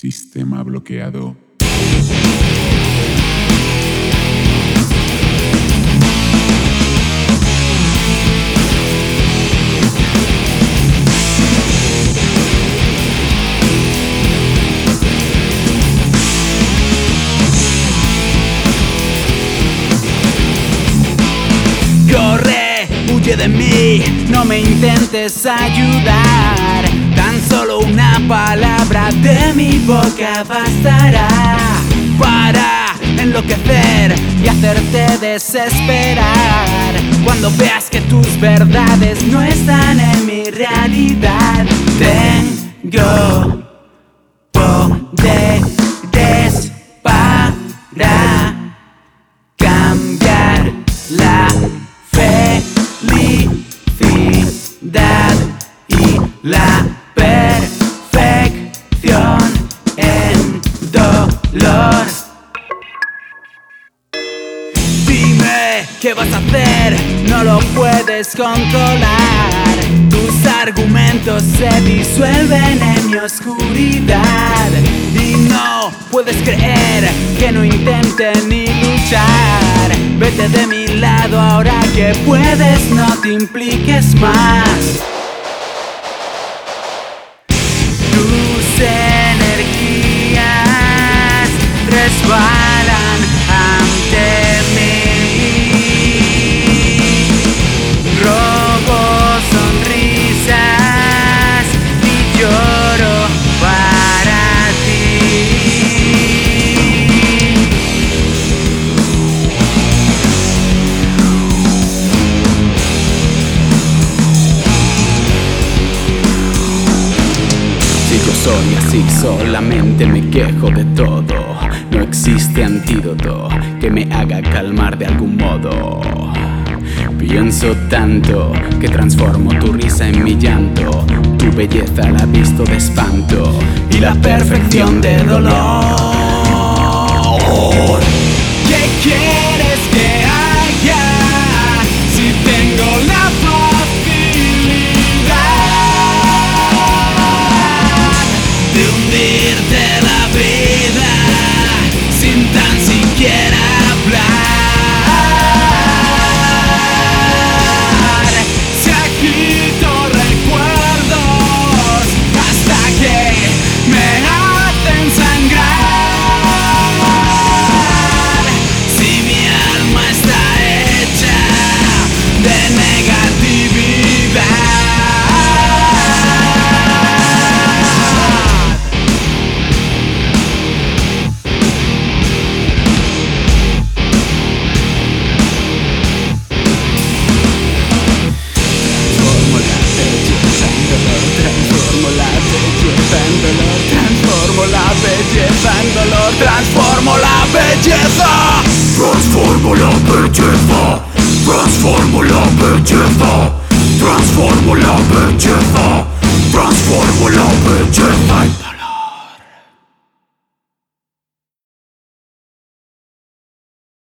Sistema bloqueado. Corre, huye de mí, no me intentes ayudar. Tan solo una palabra de mi boca bastará para enloquecer y hacerte desesperar. Cuando veas que tus verdades no están en mi realidad, tengo poderes para cambiar la felicidad y la perfección en dolor. Dime qué vas a hacer, no lo puedes controlar. Tus argumentos se disuelven en mi oscuridad y no puedes creer que no intente ni luchar. Vete de mi lado ahora que puedes, no te impliques más. Tus energías resbalan ante mí. Robo sonrisas y lloro para ti. Yo soy así, solamente me quejo de todo. No existe antídoto que me haga calmar de algún modo. Pienso tanto que transformo tu risa en mi llanto. Tu belleza la visto de espanto y la perfección de dolor. ¿Qué quieres que haga si tengo la posibilidad de hundirte la vida sin tan siquiera hablar? Se agito recuerdos hasta que me hacen sangrar. Si mi alma está hecha de negatividad. Transformo la belleza en dolor, transformo la belleza en dolor, transformo la belleza. Transformo la belleza, transformo la belleza, transformo la belleza, transformo la belleza.